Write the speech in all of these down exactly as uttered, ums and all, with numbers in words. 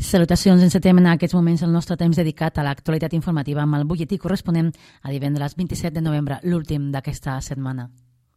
Salutacions, encetem en aquests moments el nostre temps dedicat a l'actualitat informativa amb el butlletí corresponent a divendres vint-i-set de novembre, l'últim d'aquesta setmana.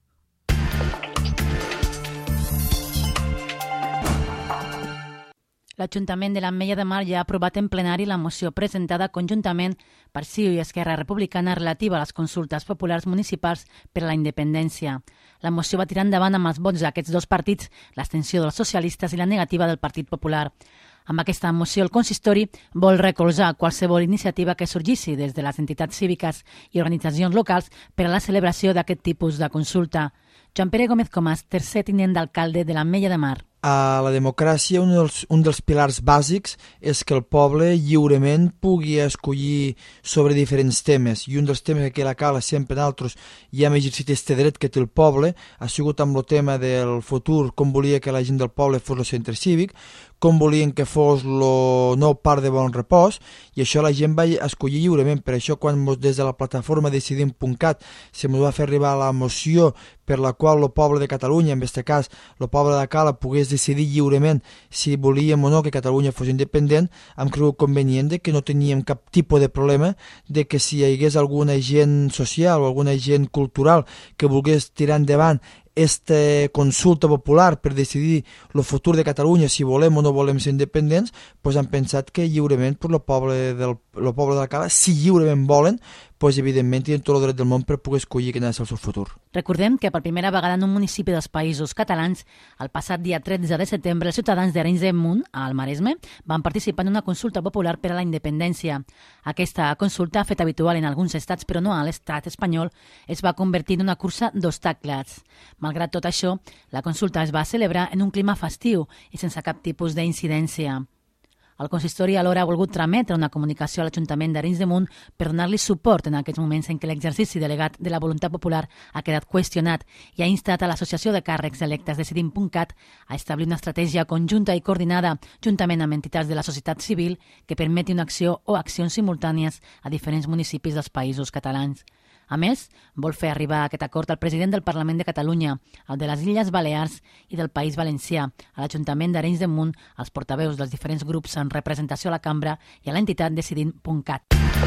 L'Ajuntament de l'Ametlla de Mar ja ha aprovat en plenari la moció presentada conjuntament per C I U i Esquerra Republicana relativa a les consultes populars municipals per a la independència. La moció va tirar endavant amb els vots d'aquests dos partits, l'abstenció dels socialistes i la negativa del Partit Popular. Amb aquesta moció, el consistori vol recolzar qualsevol iniciativa que sorgissi des de les entitats cíviques i organitzacions locals per a la celebració d'aquest tipus de consulta. Joan Pere Gómez Comas, tercer tinent d'alcalde de l'Ametlla de Mar. A la democràcia, un dels, un dels pilars bàsics és que el poble lliurement pugui escollir sobre diferents temes, i un dels temes que la cala sempre nosaltres ja hem exercit este dret que té el poble ha sigut amb el tema del futur, com volia que la gent del poble fos el centre cívic, com volien que fos el nou parc de Bon Repòs, i això la gent va escollir lliurement. Per això, quan des de la plataforma decidim punt cat se ens va fer arribar la moció per la qual el poble de Catalunya, en aquest cas el poble de Cala, pogués decidir lliurement si volíem o no que Catalunya fos independent, hem cregut convenient de que no teníem cap tipus de problema de que si hi hagués alguna gent social o alguna gent cultural que volgués tirar endavant esta consulta popular per decidir el futur de Catalunya, si volem o no volem ser independents, doncs han pensat que lliurement per el poble del el poble de la Cala, si lliurement volen, doncs evidentment tenen tot el dret del món per poder escollir quin és el seu futur. Recordem que per primera vegada en un municipi dels Països Catalans, el passat dia tretze de setembre, els ciutadans d'Arenys de Munt, al Maresme, van participar en una consulta popular per a la independència. Aquesta consulta, feta habitual en alguns estats però no a l'estat espanyol, es va convertir en una cursa d'obstacles. Malgrat tot això, la consulta es va celebrar en un clima festiu i sense cap tipus d'incidència. El consistori alhora ha volgut trametre una comunicació a l'Ajuntament d'Arenys de Munt per donar-li suport en aquests moments en què l'exercici delegat de la voluntat popular ha quedat qüestionat i ha instat a l'Associació de Càrrecs Electes Decidim punt cat a establir una estratègia conjunta i coordinada juntament amb entitats de la societat civil que permeti una acció o accions simultànies a diferents municipis dels Països Catalans. A més, vol fer arribar aquest acord al president del Parlament de Catalunya, el de les Illes Balears i del País Valencià, a l'Ajuntament d'Arenys de Munt, als portaveus dels diferents grups en representació a la cambra i a l'entitat Decidim punt cat.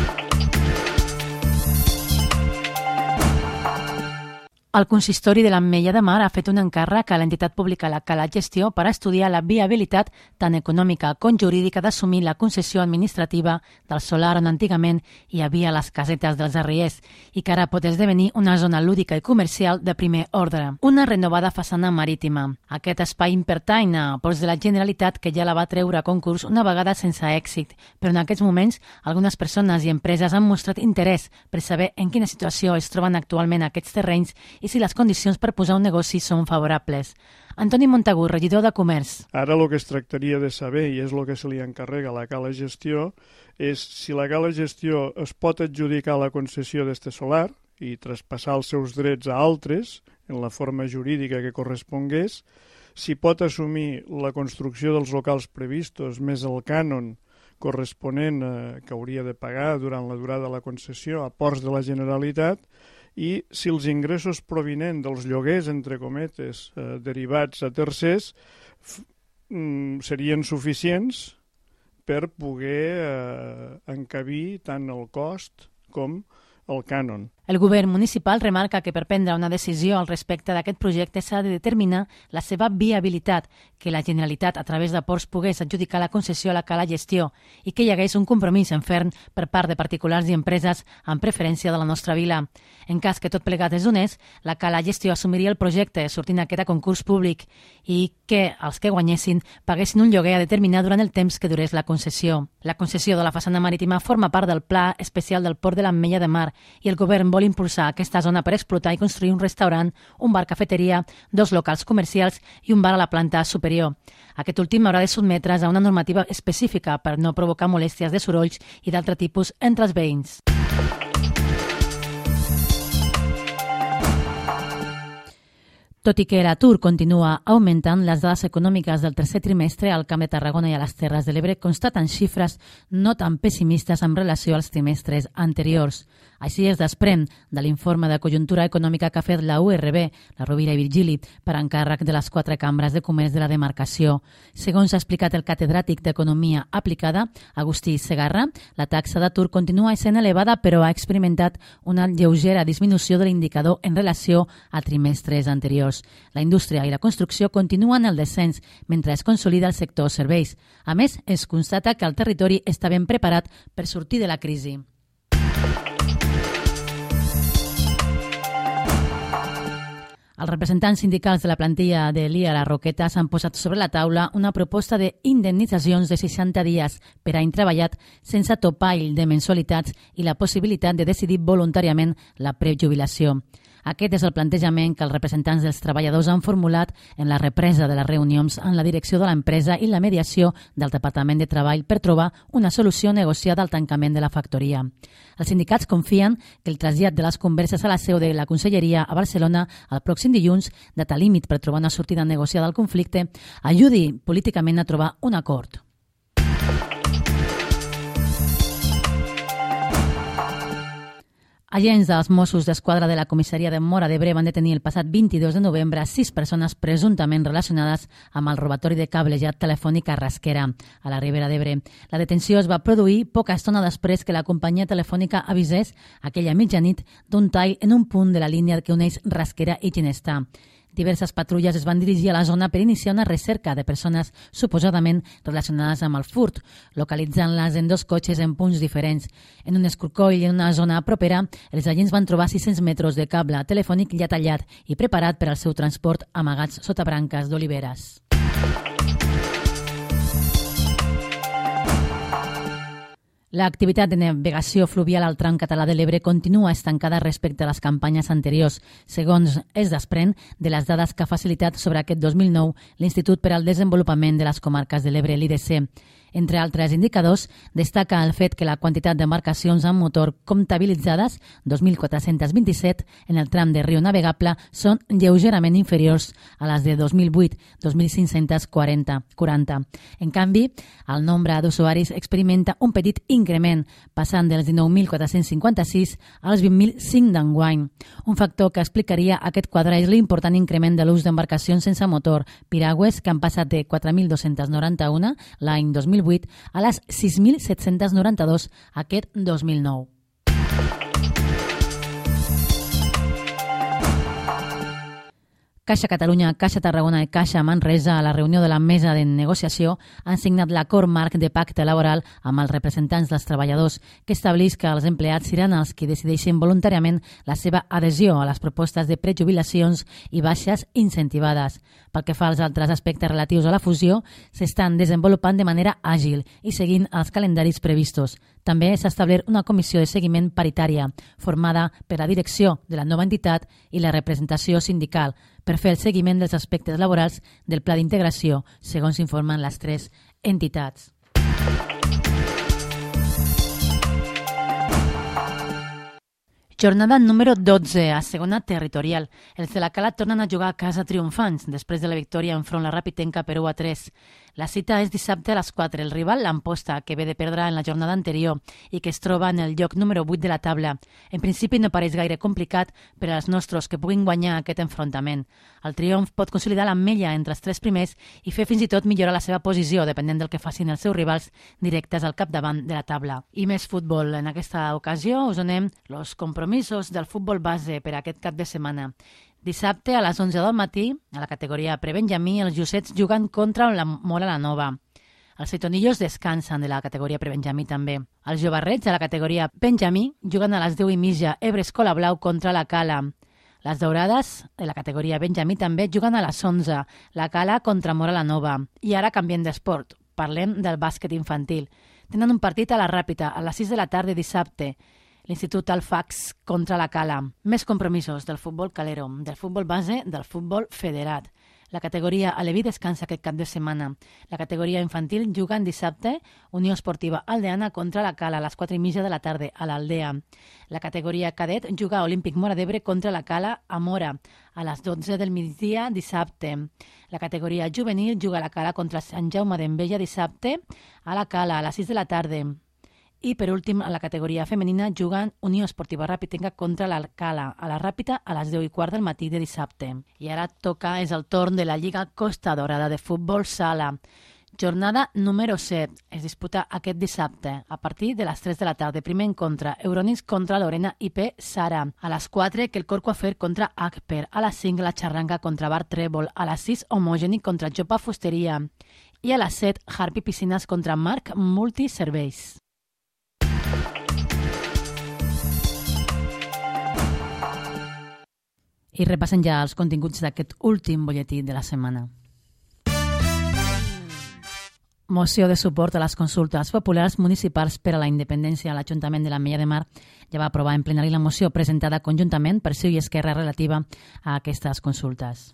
El consistori de l'Ametlla de Mar ha fet un encàrrec a l'entitat pública La Cala Gestió per estudiar la viabilitat tant econòmica com jurídica d'assumir la concessió administrativa del solar on antigament hi havia les casetes dels arriers i que ara pot esdevenir una zona lúdica i comercial de primer ordre. Una renovada façana marítima. Aquest espai pertany a Ports de la Generalitat, que ja la va treure a concurs una vegada sense èxit, però en aquests moments algunes persones i empreses han mostrat interès per saber en quina situació es troben actualment aquests terrenys i si les condicions per posar un negoci són favorables. Antoni Montagut, regidor de Comerç. Ara el que es tractaria de saber, i és el que se li encarrega a la Cala Gestió, és si la Cala Gestió es pot adjudicar la concessió d'este solar i traspassar els seus drets a altres, en la forma jurídica que correspongués, si pot assumir la construcció dels locals previstos més el cànon corresponent eh, que hauria de pagar durant la durada de la concessió a Ports de la Generalitat, i si els ingressos provinents dels lloguers, entre cometes, eh, derivats a tercers, f- mm, serien suficients per poder eh, encabir tant el cost com el cànon. El govern municipal remarca que per prendre una decisió al respecte d'aquest projecte s'ha de determinar la seva viabilitat, que la Generalitat a través de Ports pogués adjudicar la concessió a la Cala Gestió i que hi hagués un compromís en ferm per part de particulars i empreses en preferència de la nostra vila. En cas que tot plegat es donés, la Cala Gestió assumiria el projecte sortint aquest a concurs públic i que els que guanyessin paguessin un lloguer a determinar durant el temps que durés la concessió. La concessió de la façana marítima forma part del Pla Especial del Port de l'Ametlla de Mar i el govern vol impulsar aquesta zona per explotar i construir un restaurant, un bar-cafeteria, dos locals comercials i un bar a la planta superior. Aquest últim haurà de sotmetre's a una normativa específica per no provocar molèsties de sorolls i d'altre tipus entre els veïns. Tot i que l'atur continua augmentant, les dades econòmiques del tercer trimestre al Camp de Tarragona i a les Terres de l'Ebre constaten xifres no tan pessimistes en relació als trimestres anteriors. Així es desprèn de l'informe de conjuntura econòmica que ha fet la U R B, la Rovira i Virgili, per encàrrec de les quatre cambres de comerç de la demarcació. Segons ha explicat el catedràtic d'Economia Aplicada, Agustí Segarra, la taxa d'atur continua sent elevada però ha experimentat una lleugera disminució de l'indicador en relació a trimestres anteriors. La indústria i la construcció continuen el descens mentre es consolida el sector serveis. A més, es constata que el territori està ben preparat per sortir de la crisi. Els representants sindicals de la plantilla de l'I A La Roqueta s'han posat sobre la taula una proposta d'indemnitzacions de seixanta dies per any treballat sense topall de mensualitats i la possibilitat de decidir voluntàriament la prejubilació. Aquest és el plantejament que els representants dels treballadors han formulat en la represa de les reunions en la direcció de l'empresa i la mediació del Departament de Treball per trobar una solució negociada al tancament de la factoria. Els sindicats confien que el trasllat de les converses a la seu de la Conselleria a Barcelona el pròxim dilluns, data límit per trobar una sortida negociada al conflicte, ajudi políticament a trobar un acord. Agents dels Mossos d'Esquadra de la comissaria de Móra d'Ebre van detenir el passat vint-i-dos de novembre sis persones presumptament relacionades amb el robatori de cablejat telefònic a Rasquera, a la Ribera d'Ebre. La detenció es va produir poca estona després que la companyia telefònica avisés aquella mitjanit d'un tall en un punt de la línia que uneix Rasquera i Ginestar. Diverses patrulles es van dirigir a la zona per iniciar una recerca de persones suposadament relacionades amb el furt, localitzant-les en dos cotxes en punts diferents. En un escorcoll i en una zona propera, els agents van trobar sis-cents metres de cable telefònic ja tallat i preparat per al seu transport amagats sota branques d'oliveres. L'activitat de navegació fluvial al tram català de l'Ebre continua estancada respecte a les campanyes anteriors, segons es desprèn de les dades que ha facilitat sobre aquest dos mil nou l'Institut per al Desenvolupament de les Comarques de l'Ebre, l'I D C. Entre altres indicadors, destaca el fet que la quantitat d'embarcacions amb motor comptabilitzades, dos mil quatre-cents vint-i-set, en el tram de riu navegable, són lleugerament inferiors a les de dos mil vuit, dos mil cinc-cents quaranta. En canvi, el nombre d'usuaris experimenta un petit increment, passant dels dinou mil quatre-cents cinquanta-sis als vint mil cinc d'enguany. Un factor que explicaria aquest quadre és l'important increment de l'ús d'embarcacions sense motor, piragües, que han passat de quatre mil dos-cents noranta-un l'any dos mil vuit a les sis mil set-cents noranta-dos aquest dos mil nou. Caixa Catalunya, Caixa Tarragona i Caixa Manresa, a la reunió de la mesa de negociació, han signat l'acord marc de pacte laboral amb els representants dels treballadors, que estableix que els empleats seran els que decideixen voluntàriament la seva adhesió a les propostes de prejubilacions i baixes incentivades. Pel que fa als altres aspectes relatius a la fusió, s'estan desenvolupant de manera àgil i seguint els calendaris previstos. També s'ha establert una comissió de seguiment paritària, formada per la direcció de la nova entitat i la representació sindical, per fer el seguiment dels aspectes laborals del pla d'integració, segons informen les tres entitats. Jornada número dotze, a segona territorial. Els de la Cala tornen a jugar a casa triomfants, després de la victòria enfront la Rapitenca per u a tres. La cita és dissabte a les quatre. El rival, l'Amposta, que ve de perdre en la jornada anterior i que es troba en el lloc número vuit de la taula. En principi no pareix gaire complicat per als nostres que puguin guanyar aquest enfrontament. El triomf pot consolidar l'ametlla entre els tres primers i fer fins i tot millorar la seva posició, depenent del que facin els seus rivals directes al capdavant de la taula. I més futbol. En aquesta ocasió us donem els compromisos del futbol base per aquest cap de setmana. Dissabte a les onze del matí, a la categoria prebenjamí, els Jussets juguen contra la Móra la Nova. Els Seitonillos descansen de la categoria prebenjamí també. Els Jovarrets, a la categoria benjamí, juguen a les deu i mitja Ebre Escola Blau contra la Cala. Les Daurades, de la categoria benjamí, també juguen a les onze, la Cala contra Móra la Nova. I ara canviem d'esport. Parlem del bàsquet infantil. Tenen un partit a la Ràpita a les sis de la tarda dissabte. L'Institut Alfax contra la Cala. Més compromisos del futbol calero, del futbol base, del futbol federat. La categoria Aleví descansa aquest cap de setmana. La categoria infantil juga en dissabte Unió Esportiva Aldeana contra la Cala a les quatre i mitja de la tarda a l'Aldea. La categoria cadet juga Olímpic Móra d'Ebre contra la Cala a Móra a les dotze del migdia dissabte. La categoria juvenil juga a la Cala contra Sant Jaume d'Enveja dissabte a la Cala a les sis de la tarda. I, per últim, a la categoria femenina juguen Unió Esportiva Ràpita contra la Cala a la Ràpita a les deu i quart del matí de dissabte. I ara toca, és el torn de la Lliga Costa Dorada de Futbol Sala. Jornada número set. Es disputa aquest dissabte a partir de les tres de la tarda. Primer encontre, Euronix contra Lorena I P Sara. A les quatre, que el Corcoafer contra Agper. A les cinc, la Xarranga contra Bar Trèvol. A les sis, Homogeni contra Jopa Fusteria. I a les set, Harpi Piscines contra Marc Multiserveis. I repassen ja els continguts d'aquest últim butlletí de la setmana. Moció de suport a les consultes populars municipals per a la independència. L'Ajuntament de l'Ametlla de Mar ja va aprovar en plenari la moció presentada conjuntament per C I U i Esquerra relativa a aquestes consultes.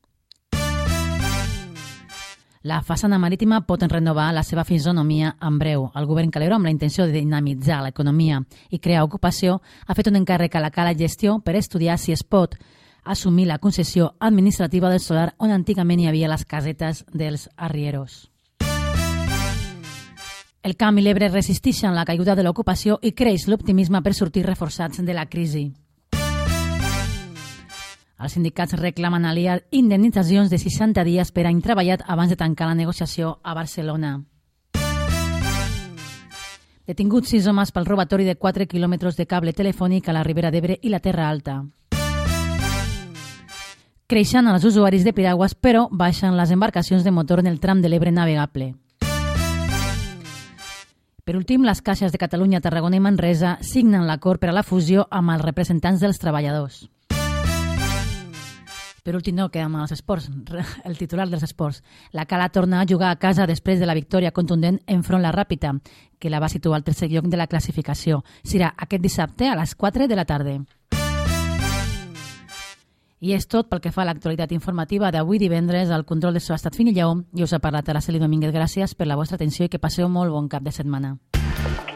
La façana marítima pot renovar la seva fisonomia en breu. El govern Calero, amb la intenció de dinamitzar l'economia i crear ocupació, ha fet un encàrrec a la Cala Gestió per estudiar si es pot assumir la concessió administrativa del solar on antigament hi havia les casetes dels arrieros. El Camp i l'Ebre resisteixen la caiguda de l'ocupació i creix l'optimisme per sortir reforçats de la crisi. Els sindicats reclamen a l'I A indemnitzacions de seixanta dies per any treballat abans de tancar la negociació a Barcelona. Detinguts sis homes pel robatori de quatre quilòmetres de cable telefònic a la Ribera d'Ebre i la Terra Alta. Creixen els usuaris de piragües, però baixen les embarcacions de motor en el tram de l'Ebre navegable. Per últim, les caixes de Catalunya, Tarragona i Manresa signen l'acord per a la fusió amb els representants dels treballadors. Per últim, no, quedem amb els esports. El titular dels esports. La Cala torna a jugar a casa després de la victòria contundent enfront la Ràpita, que la va situar al tercer lloc de la classificació. Serà aquest dissabte a les quatre de la tarda. I és tot pel que fa a l'actualitat informativa d'avui divendres. Al control de so ha estat Fini Lleó i us ha parlat Araceli Domínguez. Gràcies per la vostra atenció i que passeu molt bon cap de setmana.